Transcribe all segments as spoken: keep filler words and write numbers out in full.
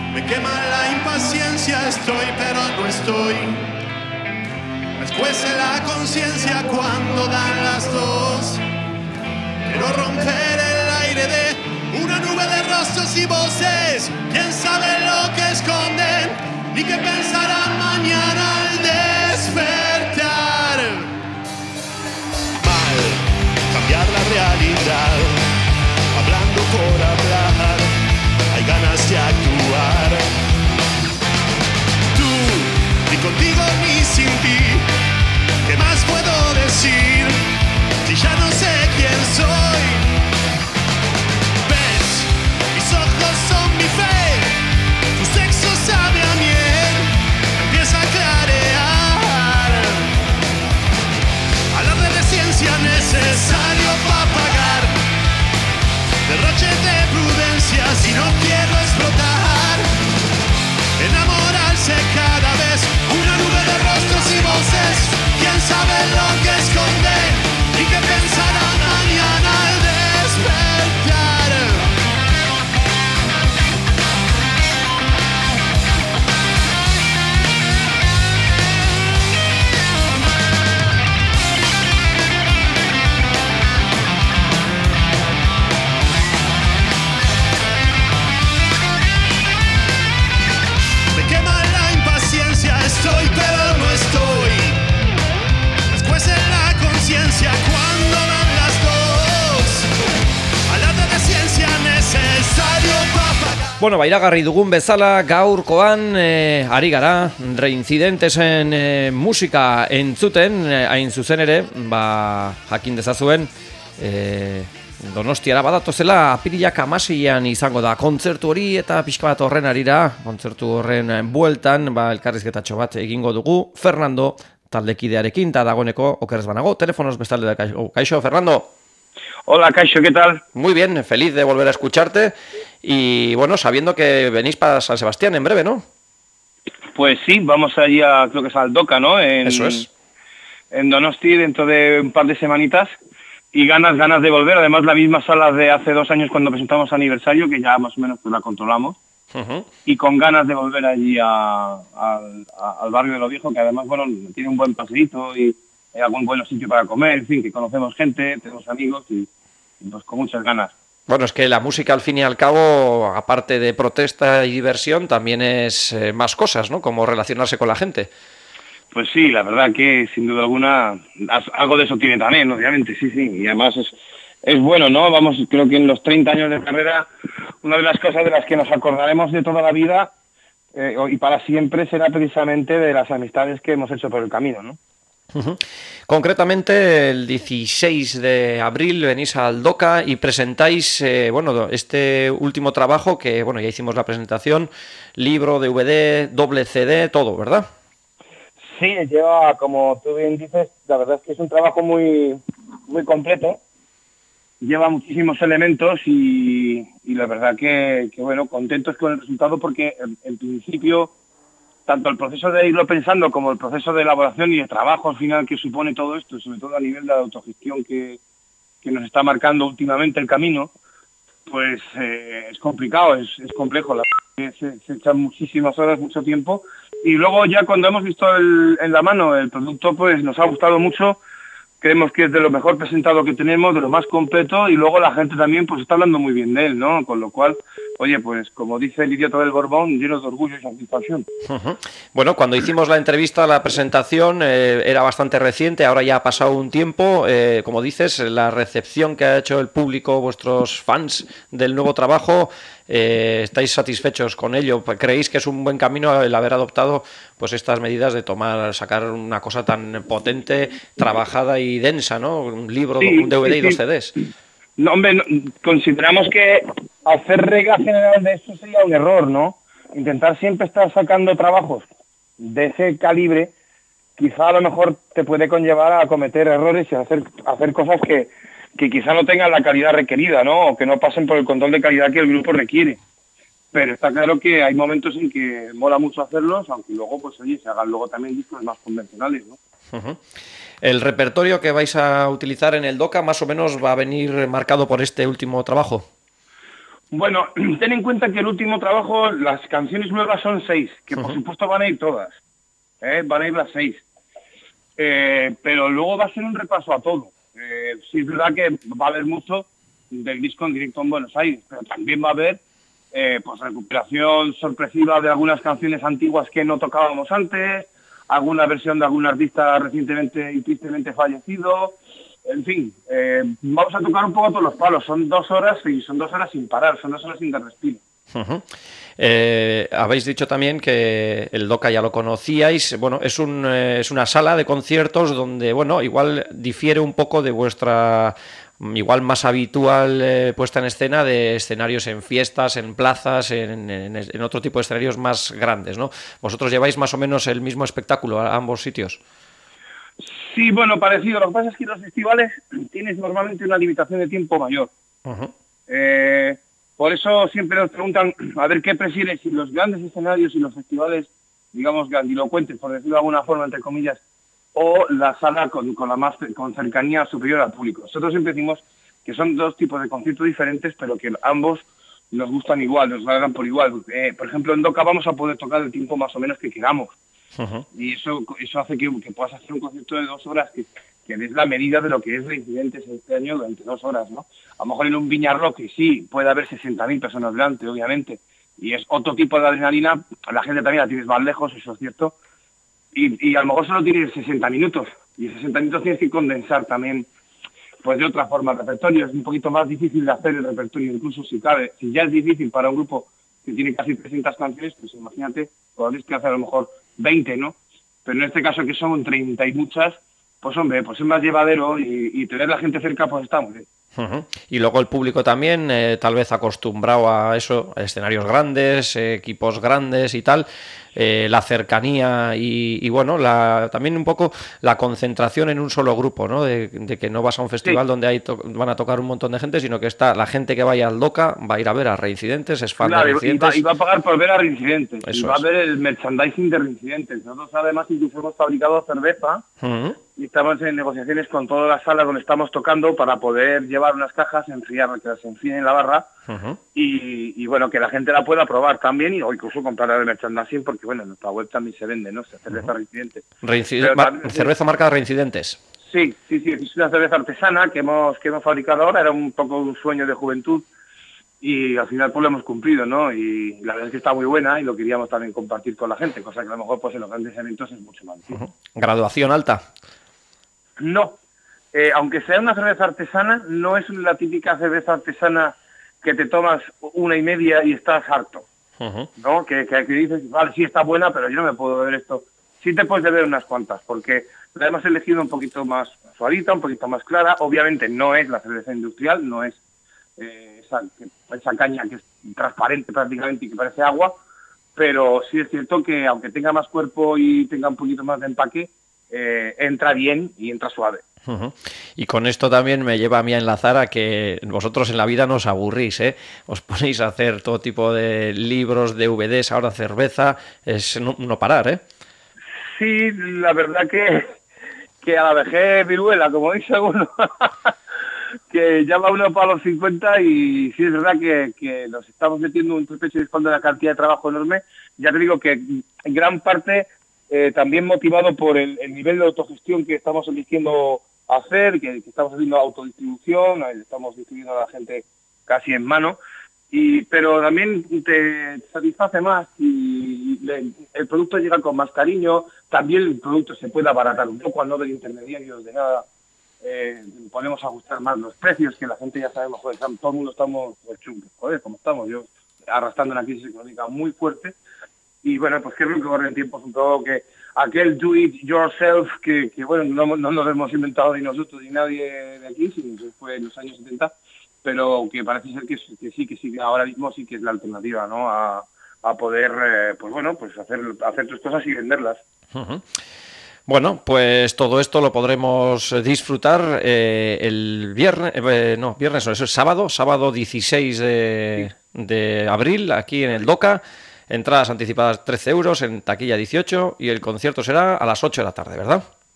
Me quema la impaciencia, estoy pero no estoy. Me escuece la conciencia cuando dan las dos. Quiero romper el aire de una nube de rostros y voces. ¿Quién sabe lo que esconden? Ni qué pensarán mañana al despertar. Mal, cambiar la realidad. Hablando por hablar, hay ganas de actuar. Tú, ni contigo ni sin ti. ¿Qué más puedo decir? Si ya no sé quién soy. ¿Ves? Mis ojos son mi fe. Tu sexo sabe a miel. Empieza a clarear. Hablar de ciencia necesario para pagar. Derroche de prudencia si no quiero explotar. Enamorarse cada vez. Una nube de rostros y voces. ¿Quién sabe lo que esconden? ¿Y qué pensará mañana al despertar? Me quema la impaciencia, estoy pero no estoy. Escuece la conciencia cuando dan las dos. Alerta de ciencia necesario para pagar. Bueno, ba, iragarri dugun bezala gaurkoan e, ari gara reincidentesen e, musika entzuten, e, hain zuzen ere, ba, jakin dezazuen, e, Donostiara badatozela apirilak hamaseian izango da kontzertu hori eta pixka bat horren arira, kontzertu horren bueltan, ba, elkarrizketatxo bat egingo dugu Fernando taldekidearekin, eta dagoeneko okerrez banago, telefonos bestalde da Kaixo. Kaixo, Fernando. Hola, Kaixo, ¿qué tal? Muy bien, feliz de volver a escucharte y bueno, sabiendo que venís para San Sebastián en breve, ¿no? Pues sí, vamos allí a, creo que es al Doca, ¿no? En, Eso es. En Donosti dentro de un par de semanitas y ganas, ganas de volver. Además, la misma sala de hace dos años cuando presentamos aniversario, que ya más o menos pues la controlamos. Uh-huh. Y con ganas de volver allí a, a, a, al barrio de Lo Viejo, que además, bueno, tiene un buen paseíto y hay algún buen sitio para comer, en fin, que conocemos gente, tenemos amigos y, y pues con muchas ganas. Bueno, es que la música al fin y al cabo, aparte de protesta y diversión, también es eh, más cosas, ¿no? Como relacionarse con la gente. Pues sí, la verdad que sin duda alguna algo de eso tiene también, obviamente, sí, sí, y además es, es bueno, ¿no? Vamos, creo que en los treinta años de carrera, una de las cosas de las que nos acordaremos de toda la vida eh, y para siempre será precisamente de las amistades que hemos hecho por el camino, ¿no? Uh-huh. Concretamente, el dieciséis de abril venís al Doca y presentáis, eh, bueno, este último trabajo que, bueno, ya hicimos la presentación, libro, D V D, doble C D, todo, ¿verdad? Sí, lleva, como tú bien dices, la verdad es que es un trabajo muy, muy completo. Lleva muchísimos elementos y, y la verdad que, que, bueno, contentos con el resultado porque en, en principio, tanto el proceso de irlo pensando como el proceso de elaboración y de trabajo al final que supone todo esto, sobre todo a nivel de la autogestión que, que nos está marcando últimamente el camino, pues eh, es complicado, es, es complejo, la verdad que se, se echan muchísimas horas, mucho tiempo. Y luego ya cuando hemos visto el, en la mano el producto, pues nos ha gustado mucho. Creemos que es de lo mejor presentado que tenemos, de lo más completo, y luego la gente también pues está hablando muy bien de él, ¿no? Con lo cual, oye, pues como dice el idiota del Borbón, lleno de orgullo y satisfacción. Uh-huh. Bueno, cuando hicimos la entrevista, la presentación, eh, era bastante reciente, ahora ya ha pasado un tiempo. Eh, como dices, la recepción que ha hecho el público, vuestros fans del nuevo trabajo, eh, ¿estáis satisfechos con ello? ¿Creéis que es un buen camino el haber adoptado pues estas medidas de tomar, sacar una cosa tan potente, trabajada y densa, ¿no? Un libro, sí, un D V D sí, y dos C Ds. No, hombre, no, consideramos que hacer regla general de esto sería un error, ¿no? Intentar siempre estar sacando trabajos de ese calibre, quizá a lo mejor te puede conllevar a cometer errores y a hacer, hacer cosas que, que quizá no tengan la calidad requerida, ¿no? O que no pasen por el control de calidad que el grupo requiere. Pero está claro que hay momentos en que mola mucho hacerlos, aunque luego, pues oye, se hagan luego también discos más convencionales, ¿no? Uh-huh. El repertorio que vais a utilizar en el Doca más o menos va a venir marcado por este último trabajo. Bueno, ten en cuenta que el último trabajo, las canciones nuevas son seis, que por Uh-huh. supuesto van a ir todas, ¿eh? Van a ir las seis. Eh, pero luego va a ser un repaso a todo. Eh, sí es verdad que va a haber mucho del disco en directo en Buenos Aires, pero también va a haber eh, pues recuperación sorpresiva de algunas canciones antiguas que no tocábamos antes, alguna versión de algún artista recientemente y tristemente fallecido. En fin, eh, vamos a tocar un poco todos los palos. Son dos horas y son dos horas sin parar, son dos horas sin dar respiro. Uh-huh. Eh, habéis dicho también que el Doca ya lo conocíais. Bueno, es, un, eh, es una sala de conciertos donde, bueno, igual difiere un poco de vuestra, igual más habitual eh, puesta en escena de escenarios en fiestas, en plazas, en, en, en otro tipo de escenarios más grandes, ¿no? ¿Vosotros lleváis más o menos el mismo espectáculo a ambos sitios? Sí, bueno, parecido. Lo que pasa es que los festivales tienes normalmente una limitación de tiempo mayor. Uh-huh. Eh, por eso siempre nos preguntan, a ver, ¿qué prefieres? Si los grandes escenarios y los festivales, digamos, grandilocuentes, por decirlo de alguna forma, entre comillas, o la sala con, con la más con cercanía superior al público. Nosotros siempre decimos que son dos tipos de conciertos diferentes, pero que ambos nos gustan igual, nos agradan por igual. Eh, por ejemplo, en Doca vamos a poder tocar el tiempo más o menos que queramos. Uh-huh. Y eso eso hace que, que puedas hacer un concierto de dos horas que, que es la medida de lo que es Reincidentes este año durante dos horas, ¿no? A lo mejor en un Viña Rock, que sí, puede haber sesenta mil personas delante, obviamente, y es otro tipo de adrenalina, la gente también la tienes más lejos, eso es cierto, y, y a lo mejor solo tienes sesenta minutos, y en sesenta minutos tienes que condensar también, pues de otra forma el repertorio. Es un poquito más difícil de hacer el repertorio, incluso si cabe, si ya es difícil para un grupo que tiene casi trescientas canciones, pues imagínate, podréis que hacer a lo mejor veinte, ¿no? Pero en este caso que son treinta y muchas, pues hombre, pues es más llevadero y, y tener la gente cerca pues está muy bien. Uh-huh. Y luego el público también, eh, tal vez acostumbrado a eso, a escenarios grandes, eh, equipos grandes y tal, eh, la cercanía y, y bueno, la, también un poco la concentración en un solo grupo, ¿no? De, de que no vas a un festival sí. donde hay to- van a tocar un montón de gente, sino que está la gente que vaya al Doca va a ir a ver a Reincidentes, es fan claro, de Reincidentes. Y va, y va a pagar por ver a Reincidentes, eso y va es. a ver el merchandising de Reincidentes. Nosotros además incluso hemos fabricado cerveza. Uh-huh. Y estamos en negociaciones con todas las salas donde estamos tocando para poder llevar unas cajas, enfriar, que las enfríen en la barra uh-huh. y, y bueno, que la gente la pueda probar también y, o incluso comprar el merchandising porque bueno, en nuestra web también se vende, ¿no? Cerveza uh-huh. Reincidente. Reincid- también, cerveza marca Reincidentes. Sí, sí, sí, es una cerveza artesana que hemos, que hemos fabricado ahora, era un poco un sueño de juventud y al final pues lo hemos cumplido, ¿no? Y la verdad es que está muy buena y lo queríamos también compartir con la gente, cosa que a lo mejor pues en los grandes eventos es mucho más difícil. Uh-huh. ¿Graduación alta? No, eh, aunque sea una cerveza artesana, no es la típica cerveza artesana que te tomas una y media y estás harto, uh-huh. ¿no? Que, que, que dices, vale, sí está buena, pero yo no me puedo beber esto. Sí te puedes beber unas cuantas, porque la hemos elegido un poquito más suavita, un poquito más clara. Obviamente no es la cerveza industrial, no es eh, esa, esa caña que es transparente prácticamente y que parece agua, pero sí es cierto que aunque tenga más cuerpo y tenga un poquito más de empaque, Eh, entra bien y entra suave. Uh-huh. Y con esto también me lleva a mí a enlazar a que vosotros en la vida no os aburrís, ¿eh? Os ponéis a hacer todo tipo de libros, D V Ds, ahora cerveza, es no, no parar, ¿eh? Sí, la verdad que, que a la vejez viruela, como dice uno, que ya va uno para los cincuenta y sí es verdad que, que nos estamos metiendo un pecho y espalda de una cantidad de trabajo enorme. Ya te digo que en gran parte Eh, también motivado por el, el nivel de autogestión que estamos eligiendo hacer, que, que estamos haciendo autodistribución, estamos distribuyendo a la gente casi en mano, y pero también te satisface más y le, el producto llega con más cariño, también el producto se puede abaratar un poco al no haber intermediarios de nada, eh, podemos ajustar más los precios, que la gente ya sabemos, joder, todo el mundo estamos, joder, como estamos, yo arrastrando una crisis económica muy fuerte. Y bueno, pues que es lo que corre en tiempos un poco que aquel do it yourself que, que bueno, no, no nos hemos inventado ni nosotros ni nadie de aquí, sino que fue en los años setenta, pero que parece ser que, que sí, que sí, que ahora mismo sí que es la alternativa, ¿no? A, a poder, eh, pues bueno, pues hacer, hacer tus cosas y venderlas. Uh-huh. Bueno, pues todo esto lo podremos disfrutar eh, el viernes, eh, no, viernes no, eso es sábado, sábado dieciséis de, sí. de abril, aquí en el Doca. Entradas anticipadas trece euros, en taquilla dieciocho y el concierto será a las ocho de la tarde, ¿verdad?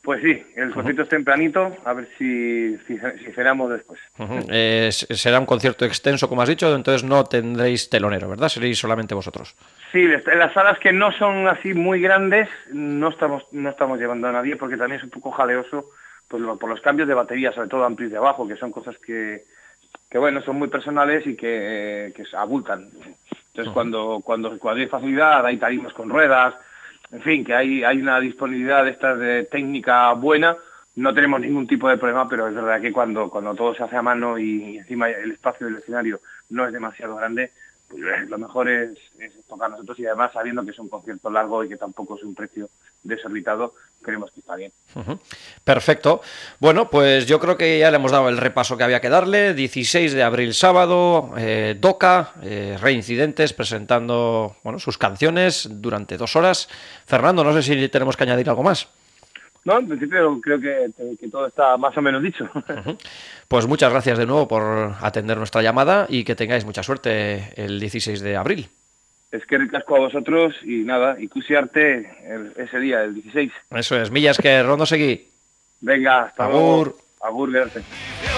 Pues sí, el concierto es tempranito, a ver si, si, si cenamos después. Uh-huh. eh, será un concierto extenso, como has dicho, entonces no tendréis telonero, ¿verdad? Seréis solamente vosotros. Sí, en las salas que no son así muy grandes no estamos no estamos llevando a nadie porque también es un poco jaleoso pues, lo, por los cambios de batería, sobre todo amplis de abajo, que son cosas que, que bueno, son muy personales y que, eh, que se abultan. Entonces uh-huh. cuando, cuando, cuando hay facilidad, hay tarimas con ruedas, en fin, que hay, hay una disponibilidad de esta de técnica buena, no tenemos ningún tipo de problema, pero es verdad que cuando, cuando todo se hace a mano y encima el espacio del escenario no es demasiado grande, pues lo mejor es, es tocar nosotros y además sabiendo que es un concierto largo y que tampoco es un precio desorbitado, creemos que está bien. Uh-huh. Perfecto. Bueno, pues yo creo que ya le hemos dado el repaso que había que darle. dieciséis de abril sábado, eh, Doca, eh, Reincidentes presentando bueno, sus canciones durante dos horas. Fernando, no sé si tenemos que añadir algo más. No, en principio creo que, que todo está más o menos dicho. Uh-huh. Pues muchas gracias de nuevo por atender nuestra llamada y que tengáis mucha suerte el dieciséis de abril. Es que ricasco a vosotros y nada, ikusi arte el, ese día, el dieciséis. Eso es, millas que rondo seguí. Venga, hasta Agur. luego. Agur, verte.